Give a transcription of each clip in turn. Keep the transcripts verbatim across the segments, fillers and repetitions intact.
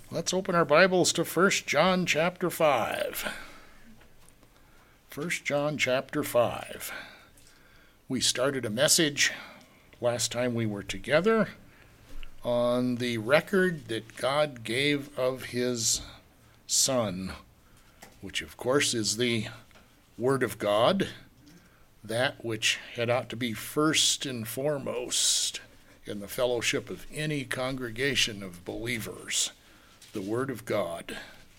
Let's open our Bibles to First John chapter five. First John chapter five. We started a message last time we were together on the record that God gave of his Son, which of course is the Word of God, that which had ought to be first and foremost in the fellowship of any congregation of believers. The Word of God.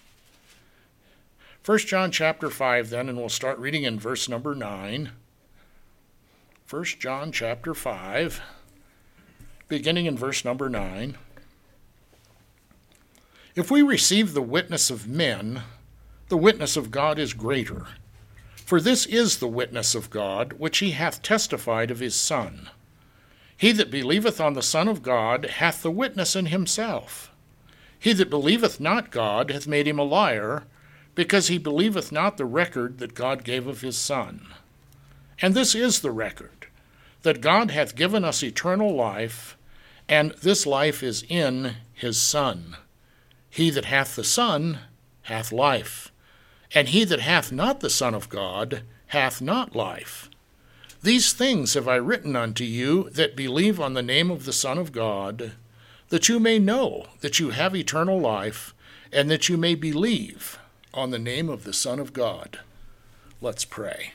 First John chapter five then, and we'll start reading in verse number nine. First John chapter five, beginning in verse number nine. If we receive the witness of men, the witness of God is greater. For this is the witness of God, which he hath testified of his Son. He that believeth on the Son of God hath the witness in himself. He that believeth not God hath made him a liar, because he believeth not the record that God gave of his Son. And this is the record, that God hath given us eternal life, and this life is in his Son. He that hath the Son hath life, and he that hath not the Son of God hath not life. These things have I written unto you that believe on the name of the Son of God, that you may know that you have eternal life, and that you may believe on the name of the Son of God. Let's pray.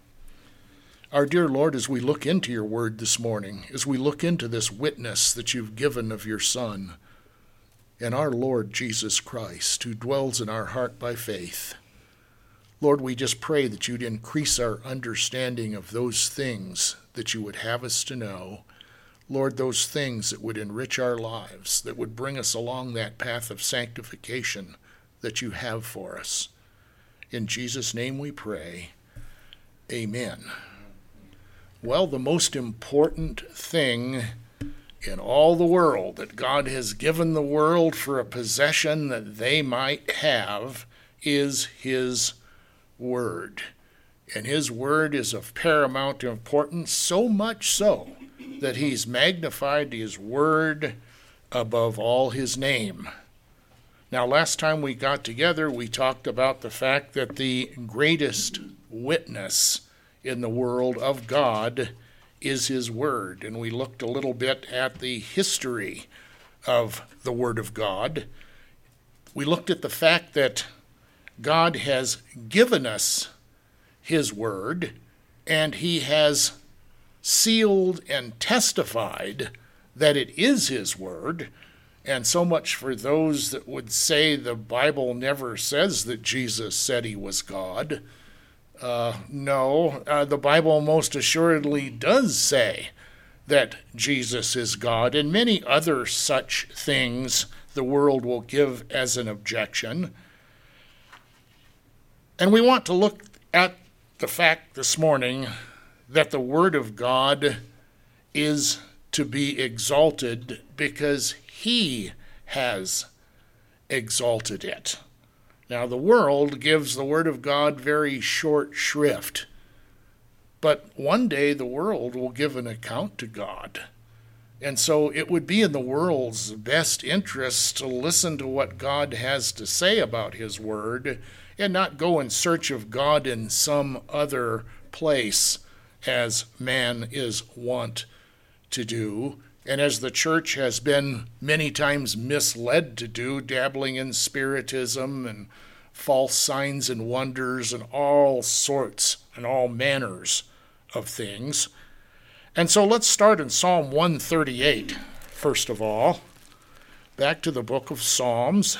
Our dear Lord, as we look into your word this morning, as we look into this witness that you've given of your Son, and our Lord Jesus Christ, who dwells in our heart by faith, Lord, we just pray that you'd increase our understanding of those things that you would have us to know. Lord, those things that would enrich our lives, that would bring us along that path of sanctification that you have for us. In Jesus' name we pray. Amen. Well, the most important thing in all the world that God has given the world for a possession that they might have is his word. And his word is of paramount importance, so much so that he's magnified his word above all his name. Now, last time we got together, we talked about the fact that the greatest witness in the world of God is his word. And we looked a little bit at the history of the word of God. We looked at the fact that God has given us his word, and he has sealed and testified that it is his word. And so much for those that would say the Bible never says that Jesus said he was God. Uh, no, uh, the Bible most assuredly does say that Jesus is God, and many other such things the world will give as an objection. And we want to look at the fact this morning that the Word of God is to be exalted because he has exalted it. Now, the world gives the Word of God very short shrift, but one day the world will give an account to God. And so it would be in the world's best interest to listen to what God has to say about his Word and not go in search of God in some other place, as man is wont to do, and as the church has been many times misled to do, dabbling in spiritism and false signs and wonders and all sorts and all manners of things. And so let's start in Psalm one thirty-eight, first of all. Back to the book of Psalms.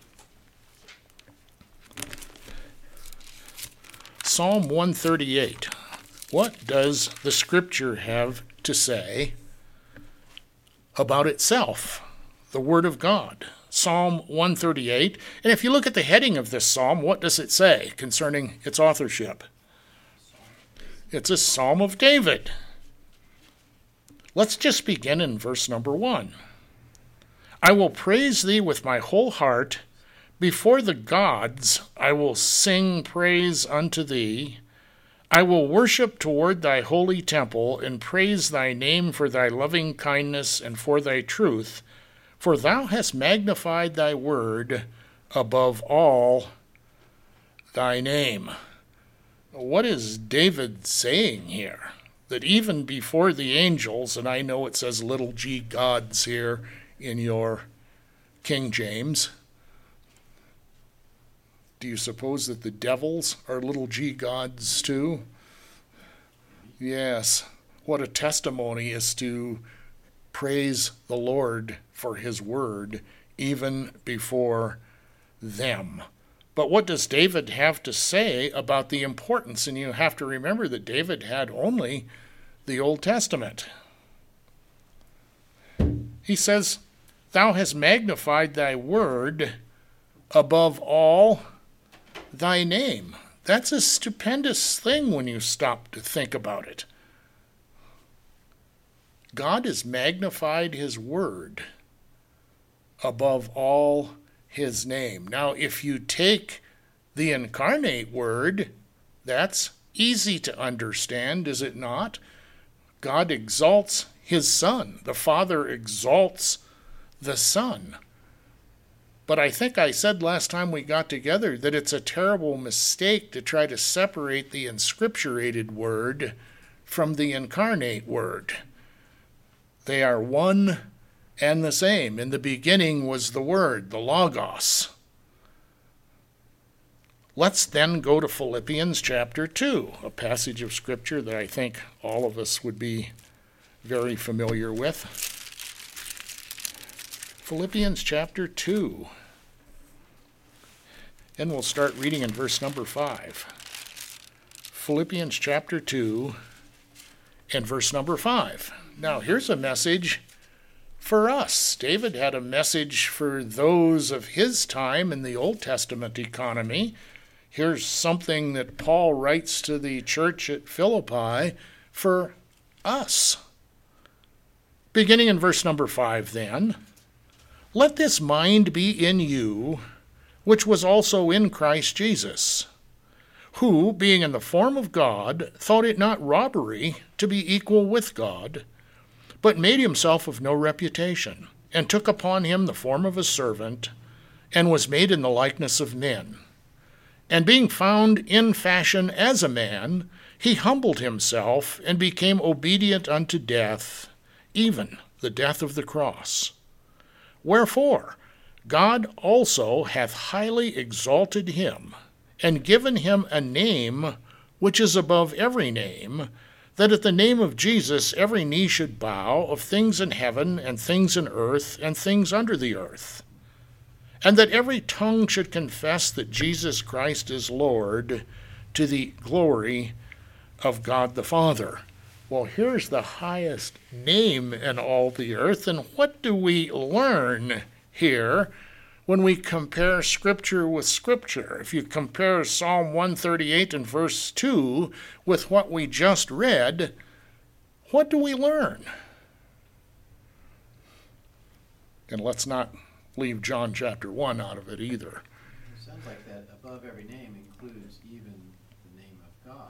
Psalm one thirty-eight. What does the Scripture have to say about itself, the Word of God? Psalm one thirty-eight. And if you look at the heading of this psalm, what does it say concerning its authorship? It's a Psalm of David. Let's just begin in verse number one. I will praise thee with my whole heart. Before the gods I will sing praise unto thee. I will worship toward thy holy temple and praise thy name for thy loving kindness and for thy truth, For thou hast magnified thy word above all thy name. What is David saying here? That even before the angels, and I know it says little g gods here in your King James, do you suppose that the devils are little g gods too? Yes. What a testimony is to praise the Lord for his word even before them. But what does David have to say about the importance? And you have to remember that David had only the Old Testament. He says, thou hast magnified thy word above all thy name. That's a stupendous thing when you stop to think about it. God has magnified his word above all his name. Now, if you take the incarnate word, that's easy to understand, is it not? God exalts his Son. The Father exalts the Son. But I think I said last time we got together that it's a terrible mistake to try to separate the inscripturated word from the incarnate word. They are one and the same. In the beginning was the Word, the Logos. Let's then go to Philippians chapter two, a passage of Scripture that I think all of us would be very familiar with. Philippians chapter two. And we'll start reading in verse number five. Philippians chapter two and verse number five. Now, here's a message for us. David had a message for those of his time in the Old Testament economy. Here's something that Paul writes to the church at Philippi for us. Beginning in verse number five, then, let this mind be in you, which was also in Christ Jesus, who, being in the form of God, thought it not robbery to be equal with God, but made himself of no reputation, and took upon him the form of a servant, and was made in the likeness of men. And being found in fashion as a man, he humbled himself, and became obedient unto death, even the death of the cross. Wherefore God also hath highly exalted him, and given him a name which is above every name, that at the name of Jesus every knee should bow, of things in heaven, and things in earth, and things under the earth, and that every tongue should confess that Jesus Christ is Lord, to the glory of God the Father. Well, here's the highest name in all the earth, and what do we learn here when we compare Scripture with Scripture? If you compare Psalm one thirty-eight and verse two with what we just read, what do we learn? And let's not leave John chapter one out of it either. It sounds like that above every name includes even the name of God.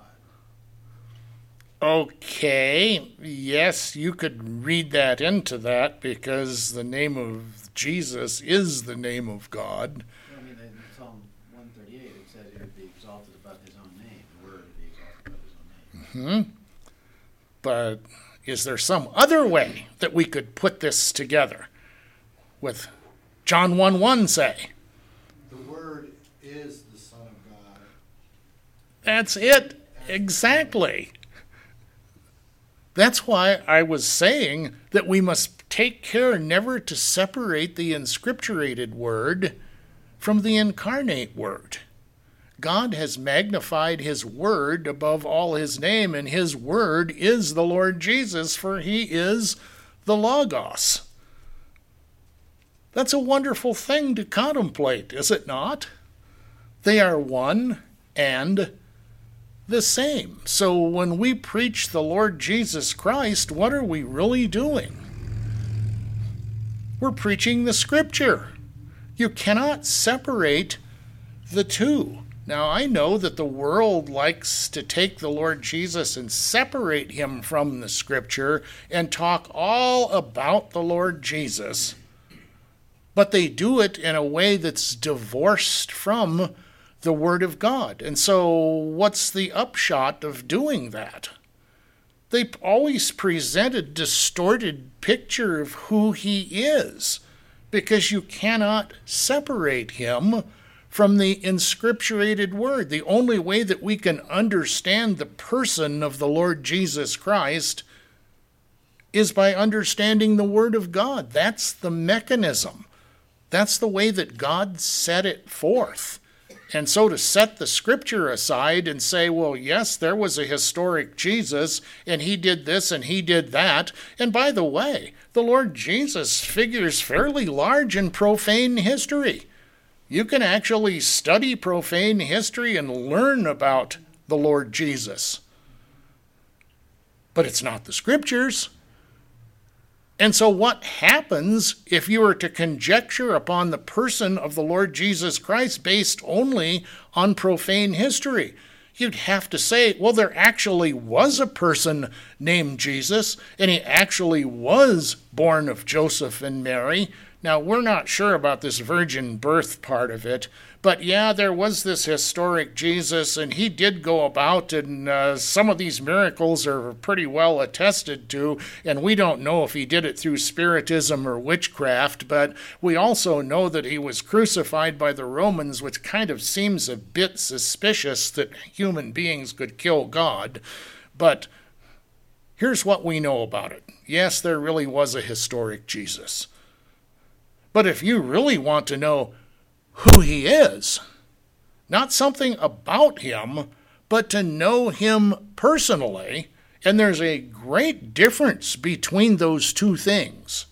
Okay, yes, you could read that into that, because the name of Jesus is the name of God. Well, I mean, in Psalm one thirty-eight, it says he would be exalted above his own name. The word would be exalted above his own name. Mm-hmm. But is there some other way that we could put this together with John one one say? The Word is the Son of God. That's it. Exactly. That's why I was saying that we must take care never to separate the inscripturated word from the incarnate word. God has magnified his word above all his name, and his word is the Lord Jesus, for he is the Logos. That's a wonderful thing to contemplate, is it not? They are one and the same. So when we preach the Lord Jesus Christ, what are we really doing? We're preaching the Scripture. You cannot separate the two. Now, I know that the world likes to take the Lord Jesus and separate him from the Scripture and talk all about the Lord Jesus. but they do it in a way that's divorced from the Word of God. And so what's the upshot of doing that? They always present a distorted picture of who he is, because you cannot separate him from the inscripturated Word. The only way that we can understand the person of the Lord Jesus Christ is by understanding the Word of God. That's the mechanism. That's the way that God set it forth. And so to set the Scripture aside and say, well, yes, there was a historic Jesus, and he did this and he did that. And by the way, the Lord Jesus figures fairly large in profane history. You can actually study profane history and learn about the Lord Jesus. But it's not the Scriptures. And so what happens if you were to conjecture upon the person of the Lord Jesus Christ based only on profane history? You'd have to say, well, there actually was a person named Jesus, and he actually was born of Joseph and Mary. Now, we're not sure about this virgin birth part of it, but yeah, there was this historic Jesus, and he did go about, and uh, some of these miracles are pretty well attested to, and we don't know if he did it through spiritism or witchcraft, but we also know that he was crucified by the Romans, which kind of seems a bit suspicious that human beings could kill God. But here's what we know about it. Yes, there really was a historic Jesus. But if you really want to know who he is, not something about him, but to know him personally, and there's a great difference between those two things.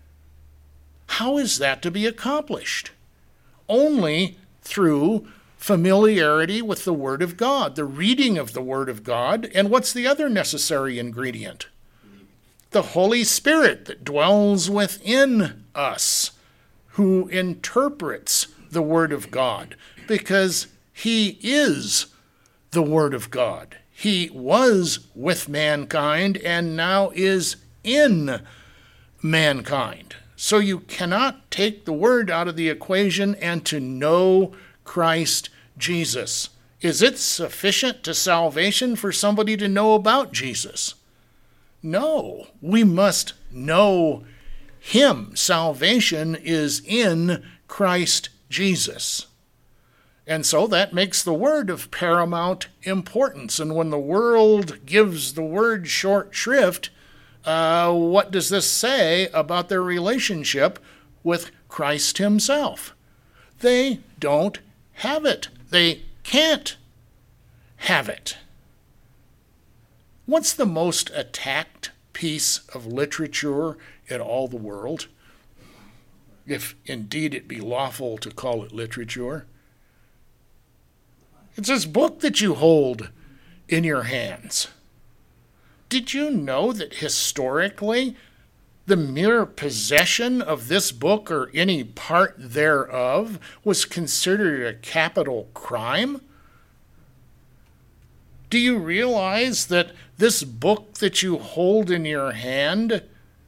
How is that to be accomplished? Only through familiarity with the Word of God, the reading of the Word of God, and what's the other necessary ingredient? The Holy Spirit that dwells within us, who interprets the Word of God, because he is the Word of God. He was with mankind and now is in mankind. So you cannot take the Word out of the equation and to know Christ Jesus. Is it sufficient to salvation for somebody to know about Jesus? No, we must know him. Salvation is in Christ Jesus. And so that makes the Word of paramount importance. And when the world gives the Word short shrift, uh, what does this say about their relationship with Christ himself? They don't have it. They can't have it. What's the most attacked piece of literature in all the world, if indeed it be lawful to call it literature? It's this book that you hold in your hands. Did you know that historically the mere possession of this book or any part thereof was considered a capital crime? Do you realize that this book that you hold in your hand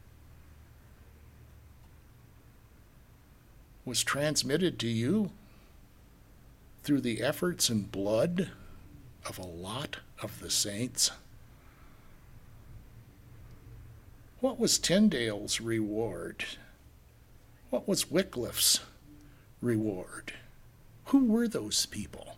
was transmitted to you through the efforts and blood of a lot of the saints? What was Tyndale's reward? What was Wycliffe's reward? Who were those people?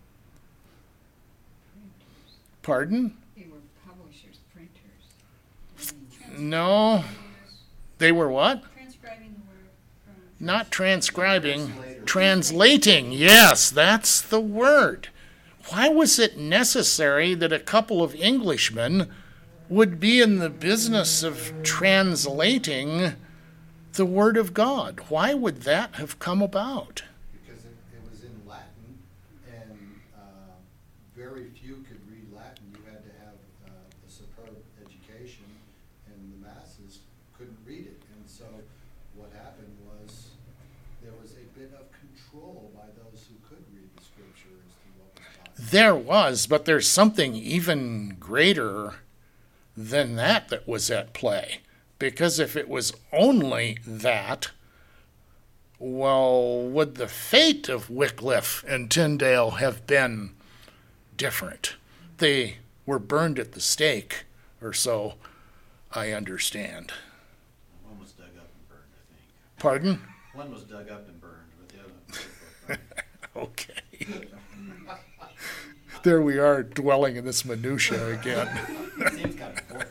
Pardon? They were publishers, printers. No. They were what? Transcribing the word from... Not transcribing. Translator. Translating. Yes, that's the word. Why was it necessary that a couple of Englishmen would be in the business of translating the Word of God? Why would that have come about? Because it, it was in Latin, and uh, very few could read Latin. You had to have uh, a superb education, and the masses couldn't read it. And so what happened was there was a bit of control by those who could read the Scripture as to what was taught. There was, but there's something even greater than that that was at play. Because if it was only that, well, would the fate of Wycliffe and Tyndale have been different? They were burned at the stake, or so I understand. One was dug up and burned, I think. Pardon? One was dug up and burned, but the other one was burned. Okay. There we are, dwelling in this minutia again. Seems kind of important.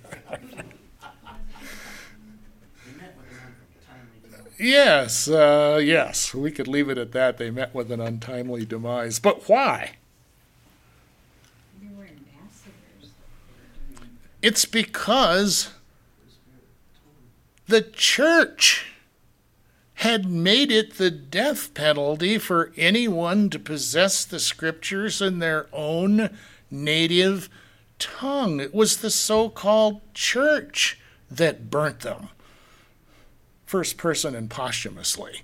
We met with an untimely demise. Yes, uh, yes, we could leave it at that. They met with an untimely demise. But why? They were ambassadors. It's because the church had made it the death penalty for anyone to possess the scriptures in their own native tongue. It was the so-called church that burnt them, first person and posthumously.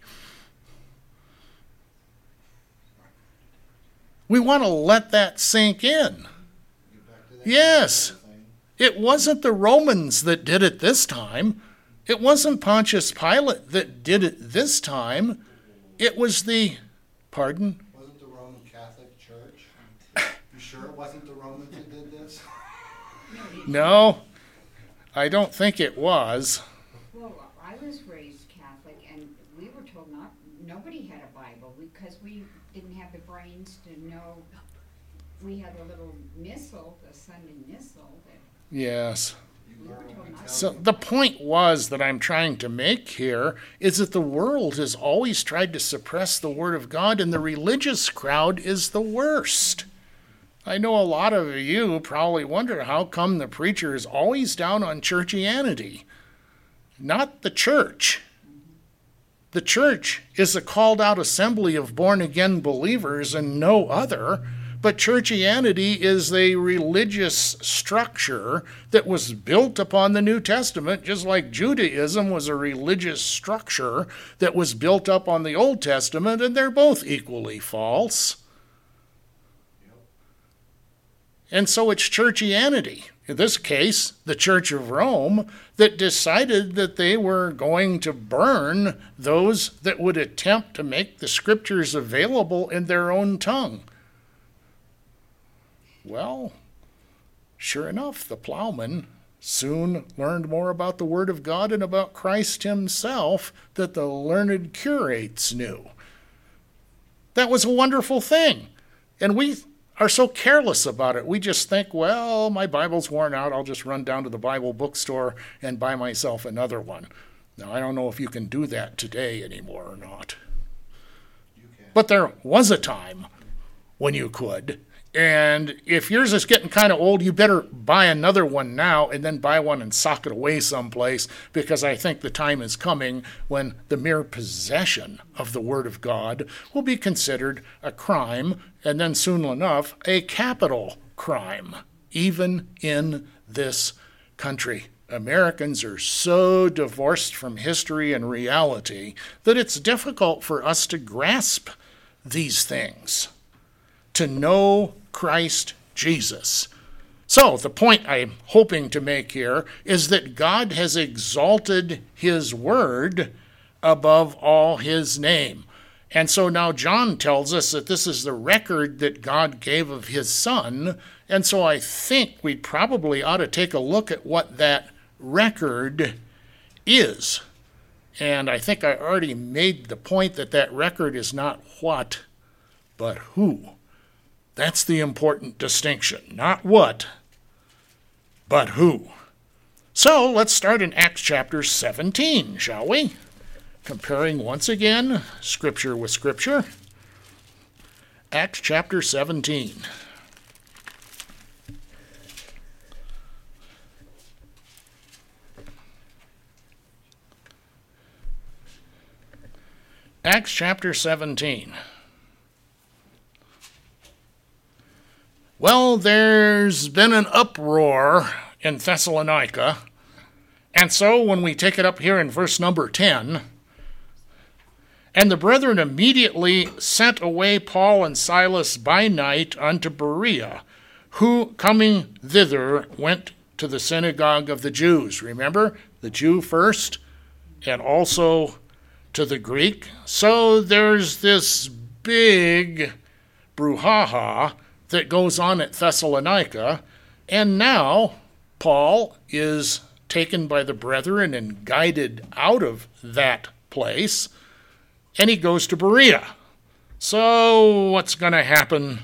We want to let that sink in. Get back to that Yes. thing. It wasn't the Romans that did it this time. It wasn't Pontius Pilate that did it this time. It was the, pardon? Wasn't the Roman Catholic Church? You sure it wasn't the Romans that did this? No, I don't think it was. Well, I was raised Catholic, and we were told not, nobody had a Bible because we didn't have the brains to know. We had a little missal, the Sunday missal, that Yes. You we were learn told what we not tell to. So you. the point was that I'm trying to make here is that the world has always tried to suppress the Word of God, and the religious crowd is the worst. I know a lot of you probably wonder how come the preacher is always down on churchianity. Not the church. The church is a called out assembly of born again believers and no other. But churchianity is a religious structure that was built upon the New Testament, just like Judaism was a religious structure that was built up on the Old Testament, and they're both equally false. And so it's churchianity, in this case, the Church of Rome, that decided that they were going to burn those that would attempt to make the scriptures available in their own tongue. Well, sure enough, the plowman soon learned more about the Word of God and about Christ himself that the learned curates knew. That was a wonderful thing. And we are so careless about it. We just think, well, my Bible's worn out. I'll just run down to the Bible bookstore and buy myself another one. Now, I don't know if you can do that today anymore or not. You can. But there was a time when you could. And if yours is getting kind of old, you better buy another one now and then buy one and sock it away someplace, because I think the time is coming when the mere possession of the Word of God will be considered a crime, and then soon enough, a capital crime, even in this country. Americans are so divorced from history and reality that it's difficult for us to grasp these things, to know Christ Jesus. So the point I'm hoping to make here is that God has exalted his word above all his name. And so now John tells us that this is the record that God gave of his Son. And so I think we probably ought to take a look at what that record is. And I think I already made the point that that record is not what, but who. That's the important distinction. Not what, but who. So let's start in Acts chapter seventeen, shall we? Comparing once again Scripture with Scripture. Acts chapter seventeen. Acts chapter seventeen. Well, there's been an uproar in Thessalonica, and so when we take it up here in verse number ten, and the brethren immediately sent away Paul and Silas by night unto Berea, who, coming thither, went to the synagogue of the Jews. Remember, the Jew first, and also to the Greek. So there's this big brouhaha that goes on at Thessalonica, and now Paul is taken by the brethren and guided out of that place, and he goes to Berea. So what's going to happen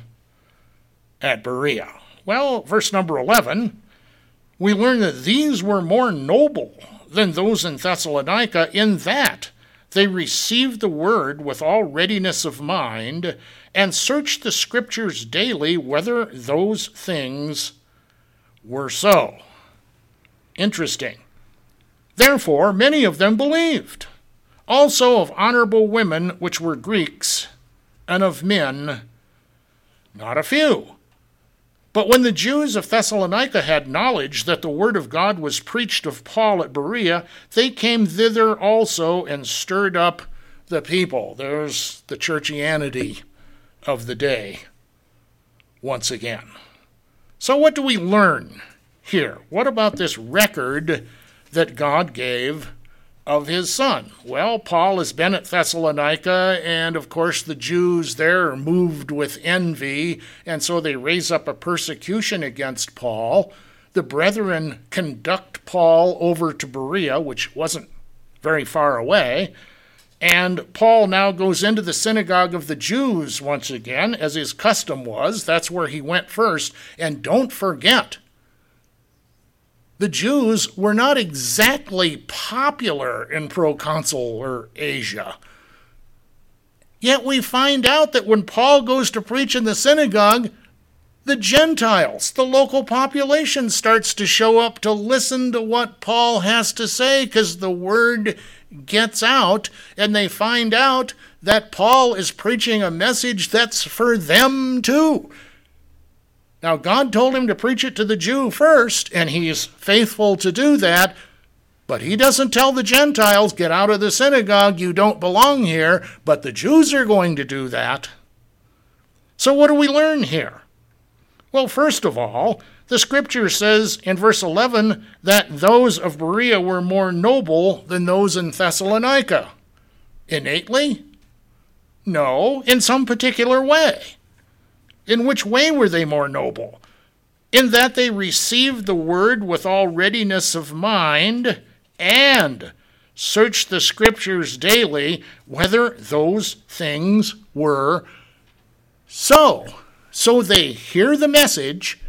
at Berea? Well, verse number eleven, we learn that these were more noble than those in Thessalonica in that they received the word with all readiness of mind and searched the scriptures daily whether those things were so. Interesting. Therefore, many of them believed, also of honorable women which were Greeks, and of men not a few. But when the Jews of Thessalonica had knowledge that the word of God was preached of Paul at Berea, they came thither also and stirred up the people. There's the churchianity of the day once again. So what do we learn here? What about this record that God gave of his son? Well, Paul has been at Thessalonica, and of course the Jews there are moved with envy, and so they raise up a persecution against Paul. The brethren conduct Paul over to Berea, which wasn't very far away, and Paul now goes into the synagogue of the Jews once again, as his custom was. That's where he went first. And don't forget, the Jews were not exactly popular in proconsul or Asia. Yet we find out that when Paul goes to preach in the synagogue, the Gentiles, the local population, starts to show up to listen to what Paul has to say, because the word gets out, and they find out that Paul is preaching a message that's for them too. Now, God told him to preach it to the Jew first, and he's faithful to do that, but he doesn't tell the Gentiles, get out of the synagogue, you don't belong here, but the Jews are going to do that. So what do we learn here? Well, first of all, the scripture says in verse eleven that those of Berea were more noble than those in Thessalonica. Innately? No, in some particular way. In which way were they more noble? In that they received the word with all readiness of mind and searched the scriptures daily whether those things were so. So they hear the message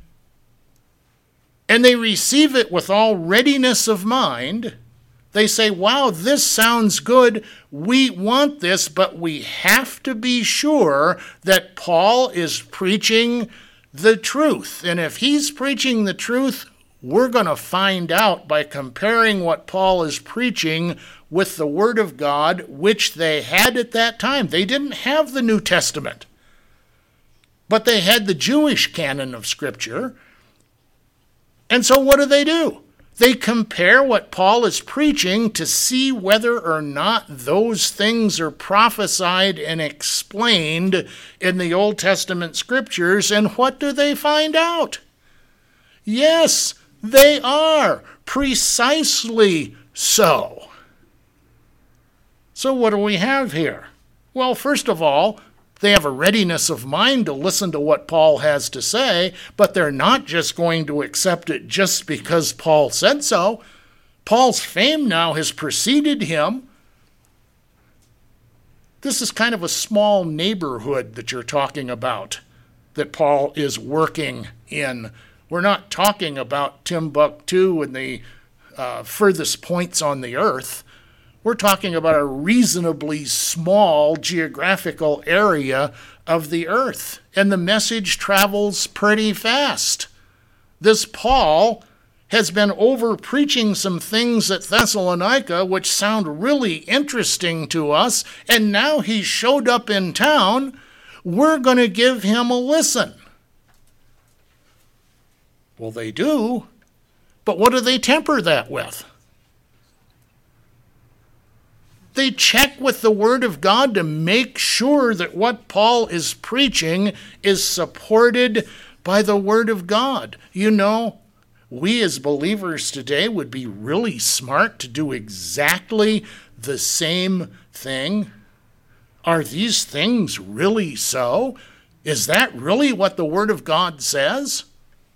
and they receive it with all readiness of mind. They say, wow, this sounds good. We want this, but we have to be sure that Paul is preaching the truth. And if he's preaching the truth, we're going to find out by comparing what Paul is preaching with the Word of God, which they had at that time. They didn't have the New Testament, but they had the Jewish canon of Scripture. And so what do they do? They compare what Paul is preaching to see whether or not those things are prophesied and explained in the Old Testament Scriptures. And what do they find out? Yes, they are precisely so. So what do we have here? Well, first of all, they have a readiness of mind to listen to what Paul has to say, but they're not just going to accept it just because Paul said so. Paul's fame now has preceded him. This is kind of a small neighborhood that you're talking about, that Paul is working in. We're not talking about Timbuktu and the uh, furthest points on the earth. We're talking about a reasonably small geographical area of the earth, and the message travels pretty fast. This Paul has been over preaching some things at Thessalonica which sound really interesting to us, and now he showed up in town. We're going to give him a listen. Well, they do, but what do they temper that with? They check with the Word of God to make sure that what Paul is preaching is supported by the Word of God. You know, we as believers today would be really smart to do exactly the same thing? Are these things really so? Is that really what the Word of God says?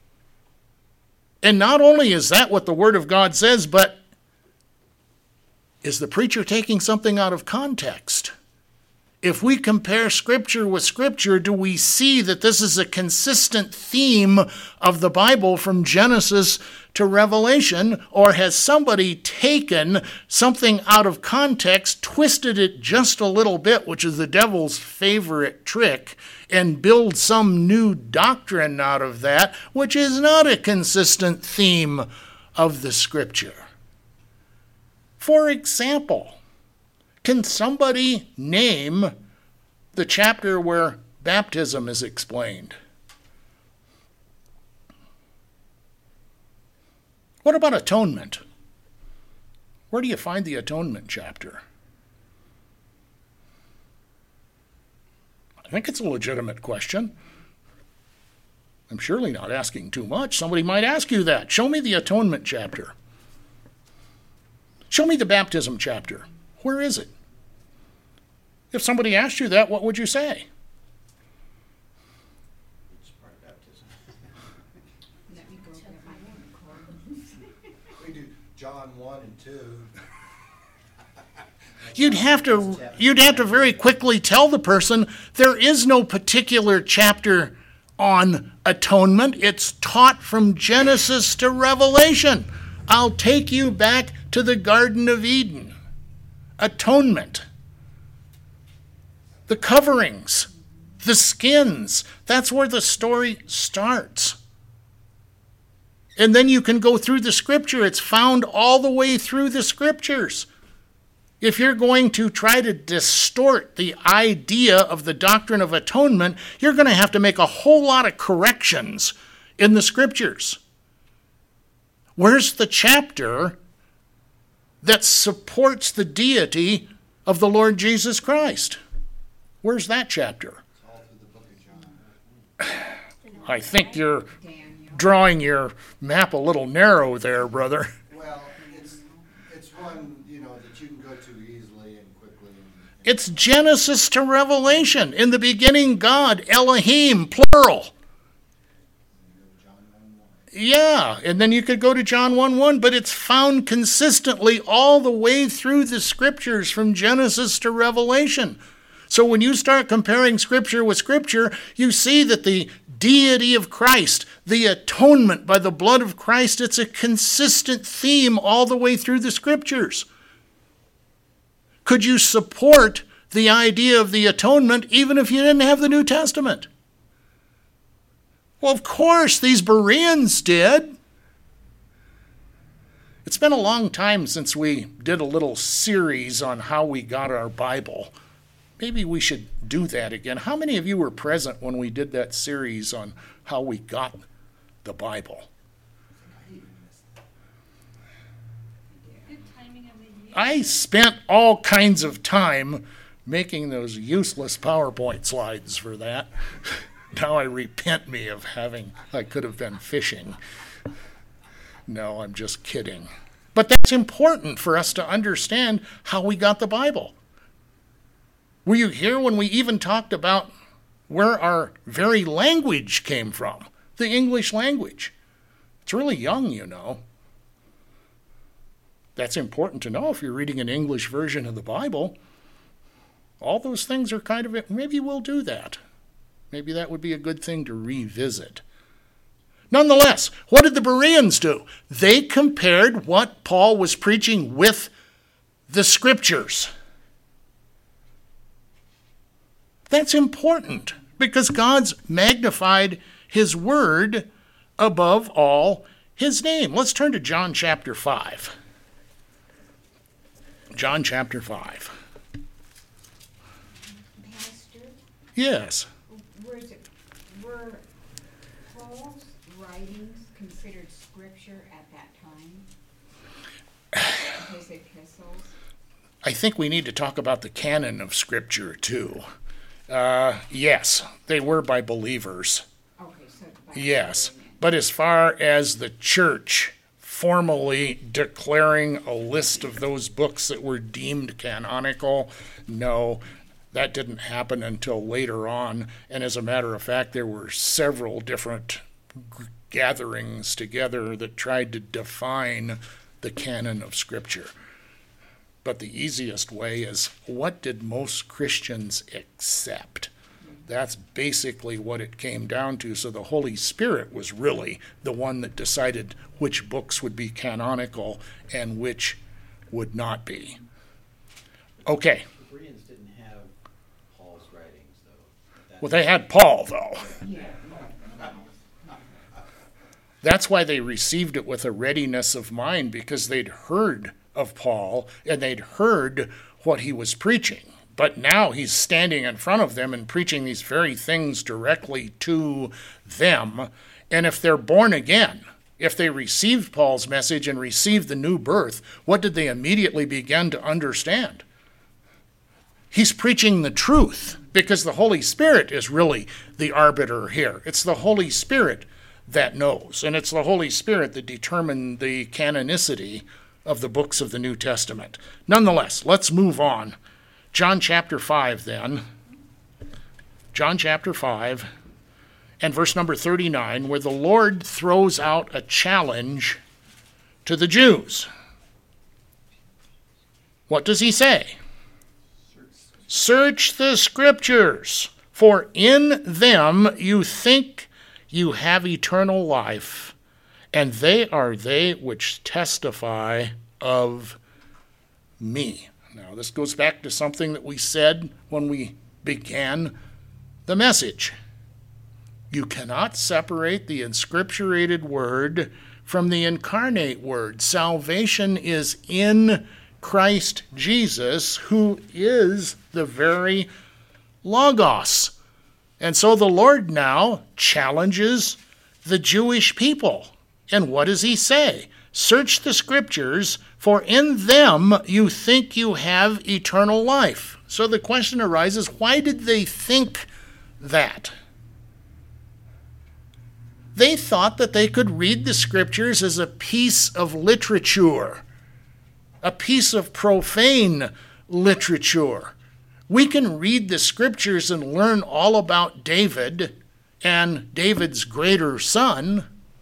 And not only is that what the Word of God says, but is the preacher taking something out of context? If we compare Scripture with Scripture, do we see that this is a consistent theme of the Bible from Genesis to Revelation? Or has somebody taken something out of context, twisted it just a little bit, which is the devil's favorite trick, and build some new doctrine out of that, which is not a consistent theme of the Scripture? For example, can somebody name the chapter where baptism is explained? What about atonement? Where do you find the atonement chapter? I think it's a legitimate question. I'm surely not asking too much. Somebody might ask you that. Show me the atonement chapter. Show me the baptism chapter. Where is it? If somebody asked you that, what would you say? It's part of baptism. Let me go get my unicorn. We do John one and two. You'd have to you'd have to very quickly tell the person there is no particular chapter on atonement. It's taught from Genesis to Revelation. I'll take you back to the Garden of Eden. Atonement. The coverings, the skins, that's where the story starts. And then you can go through the Scripture. It's found all the way through the Scriptures. If you're going to try to distort the idea of the doctrine of atonement, you're going to have to make a whole lot of corrections in the Scriptures. Where's the chapter that supports the deity of the Lord Jesus Christ? Where's that chapter? It's all through the book of John. I think you're Daniel. drawing your map a little narrow there, brother. Well, it's, it's one, you know, that you can go to easily and quickly. And, and It's Genesis to Revelation. In the beginning, God, Elohim, plural. you go to John one one. Yeah, and then you could go to John one one, but it's found consistently all the way through the Scriptures from Genesis to Revelation. So when you start comparing Scripture with Scripture, you see that the deity of Christ, the atonement by the blood of Christ, it's a consistent theme all the way through the Scriptures. Could you support the idea of the atonement even if you didn't have the New Testament? Well, of course, these Bereans did. It's been a long time since we did a little series on how we got our Bible. Maybe we should do that again. How many of you were present when we did that series on how we got the Bible? Good timing of the year. I spent all kinds of time making those useless PowerPoint slides for that. Now I repent me of having, I could have been fishing. No, I'm just kidding. But that's important for us to understand how we got the Bible. Were you here when we even talked about where our very language came from? The English language. It's really young, you know. That's important to know if you're reading an English version of the Bible. All those things are kind of, maybe we'll do that. Maybe that would be a good thing to revisit. Nonetheless, what did the Bereans do? They compared what Paul was preaching with the Scriptures. That's important because God's magnified his word above all his name. Let's turn to John chapter five. John chapter five. Pastor, Yes. were, it, were Paul's writings considered scripture at that time? His epistles? I think we need to talk about the canon of Scripture too. Uh, yes, they were by believers. Okay, so. by Yes. Amen. But as far as the church formally declaring a list of those books that were deemed canonical. No, that didn't happen until later on. And as a matter of fact, there were several different gatherings together that tried to define the canon of Scripture. But the easiest way is, what did most Christians accept? That's basically what it came down to. So the Holy Spirit was really the one that decided which books would be canonical and which would not be. Okay. The Bereans didn't have Paul's writings, though. That Well, they had Paul, though. Yeah. That's why they received it with a readiness of mind, because they'd heard of Paul and they'd heard what he was preaching. But now he's standing in front of them and preaching these very things directly to them. And if they're born again, if they received Paul's message and received the new birth, what did they immediately begin to understand? He's preaching the truth, because the Holy Spirit is really the arbiter here. It's the Holy Spirit that knows, and it's the Holy Spirit that determined the canonicity of the books of the New Testament. Nonetheless, let's move on. John chapter five then. John chapter five and verse number thirty-nine, where the Lord throws out a challenge to the Jews. What does he say? Search the Scriptures, for in them you think you have eternal life, and they are they which testify of me. Now, this goes back to something that we said when we began the message. You cannot separate the inscripturated word from the incarnate word. Salvation is in Christ Jesus, who is the very Logos. And so the Lord now challenges the Jewish people. And what does he say? Search the Scriptures, for in them you think you have eternal life. So the question arises, why did they think that? They thought that they could read the Scriptures as a piece of literature, a piece of profane literature. We can read the Scriptures and learn all about David and David's greater son,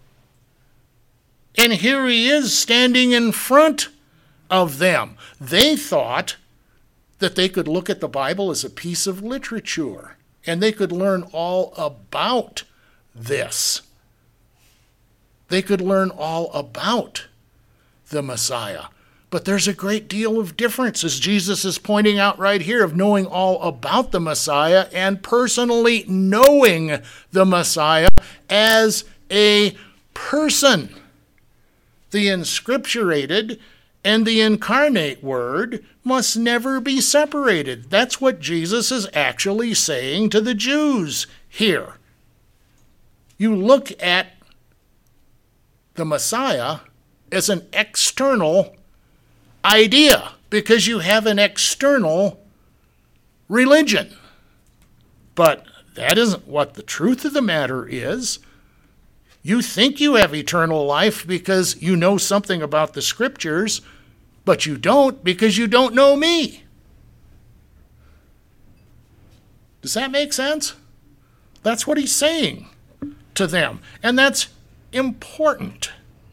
and here he is standing in front of them. They thought that they could look at the Bible as a piece of literature, and they could learn all about this. They could learn all about the Messiah. But there's a great deal of difference, as Jesus is pointing out right here, of knowing all about the Messiah and personally knowing the Messiah as a person. The inscripturated and the incarnate word must never be separated. That's what Jesus is actually saying to the Jews here. You look at the Messiah as an external idea because you have an external religion. But that isn't what the truth of the matter is. You think you have eternal life because you know something about the Scriptures, but you don't because you don't know me. Does that make sense? That's what he's saying to them, and that's important.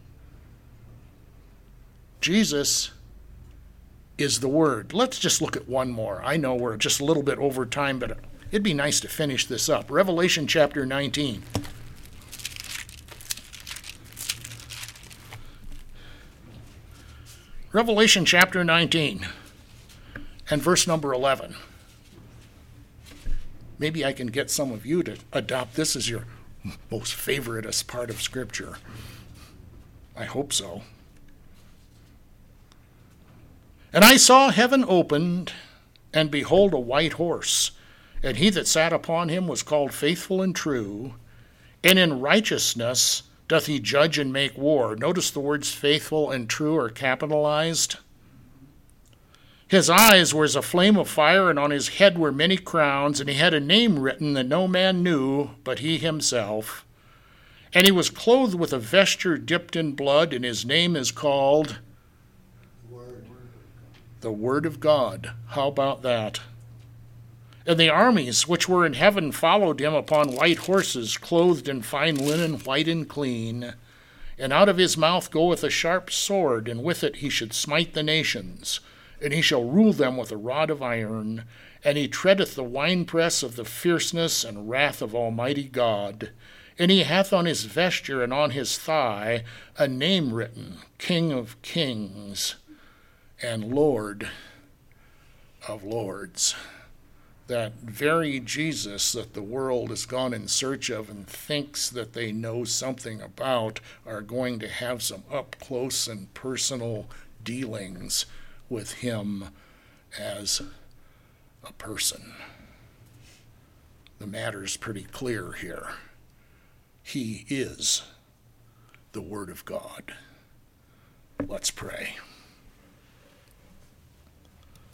Jesus is the Word. Let's just look at one more. I know we're just a little bit over time, but it'd be nice to finish this up. Revelation chapter nineteen. Revelation chapter nineteen and verse number eleven. Maybe I can get some of you to adopt this as your most favoritist part of Scripture. I hope so. And I saw heaven opened, and behold, a white horse, and he that sat upon him was called Faithful and True, and in righteousness doth he judge and make war. Notice the words faithful and true are capitalized. His eyes were as a flame of fire, and on his head were many crowns, and he had a name written that no man knew but he himself. And he was clothed with a vesture dipped in blood, and his name is called Word. the Word of God. How about that? And the armies which were in heaven followed him upon white horses, clothed in fine linen, white and clean. And out of his mouth goeth a sharp sword, and with it he should smite the nations. And he shall rule them with a rod of iron. And he treadeth the winepress of the fierceness and wrath of Almighty God. And he hath on his vesture and on his thigh a name written, King of Kings and Lord of Lords. That very Jesus that the world has gone in search of and thinks that they know something about are going to have some up-close and personal dealings with him as a person. The matter's pretty clear here. He is the Word of God. Let's pray.